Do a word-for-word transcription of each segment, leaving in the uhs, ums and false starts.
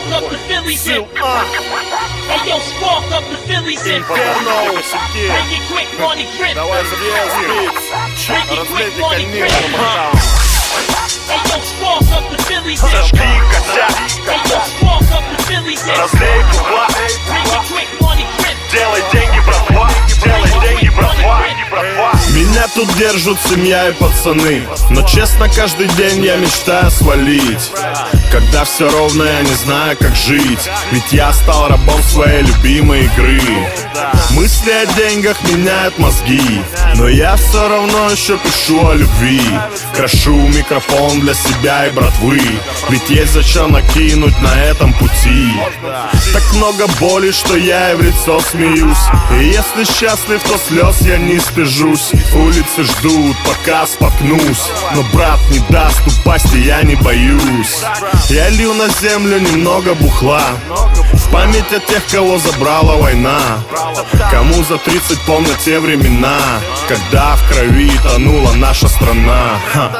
up the Phillies in. Hey yo, spark up the Phillies in. Make it quick, money grip. Давай забей Make it quick, money grip. Hey yo, spark up the Phillies in. Зажги косяк, Hey yo, spark up the Phillies in. разлей бабла, Make it quick, money grip. делай деньги, братва, делай деньги, братва, братва. Меня тут держат семья и пацаны, но честно, каждый день я мечтаю свалить. Когда все ровно, я не знаю, как жить, ведь я стал рабом своей любимой игры. Мысли о деньгах меняют мозги, но я все равно еще пишу о любви. Крошу микрофон для себя и братвы, ведь есть зачем накинуть на этом пути. Так много боли, что я и в лицо смеюсь, и если счастлив, то слез я не стыжусь. Улицы ждут, пока споткнусь, но брат не даст упасть, и я не боюсь. Я лью на землю немного бухла, в память о тех, кого забрала война, кому за тридцать помнят те времена, когда в крови тонула наша страна. Ха.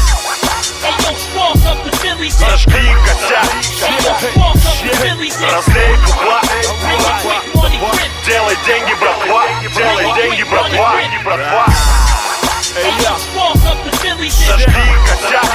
Зажги косяк, разлей бабла, делай деньги, братва, делай деньги, братва, братва. Зажги косяк,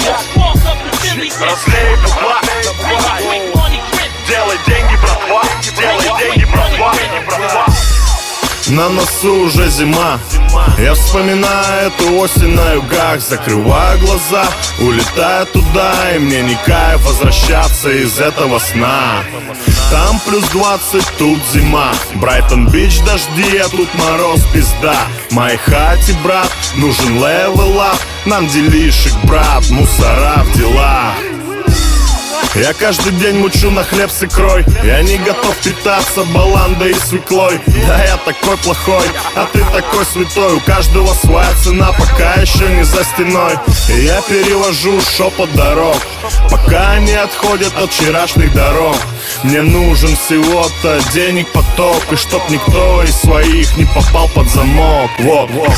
разлей бабла, делай деньги, братва, делай деньги, братва, братва. На носу уже зима, я вспоминаю эту осень на югах. Закрываю глаза, улетаю туда, и мне не кайф возвращаться из этого сна. Там плюс двадцать, тут зима, Брайтон-Бич дожди, а тут мороз пизда. Моей хате, брат, нужен левел ап, нам делишек, брат, мусора в делах. Я каждый день мучу на хлеб с икрой, я не готов питаться баландой и свеклой. Да я такой плохой, а ты такой святой. У каждого своя цена, пока еще не за стеной. И я перевожу шепот дорог, пока они отходят от вчерашних дорог. Мне нужен всего-то денег поток, и чтоб никто из своих не попал под замок. Вот, вот.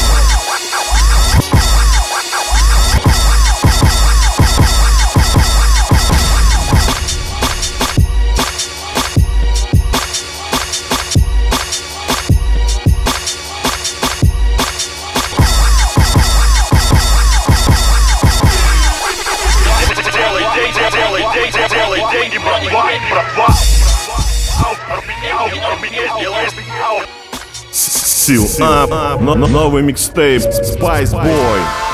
Делай деньги, братва, братва. Сил Ап, новый микстейп Spice Boy.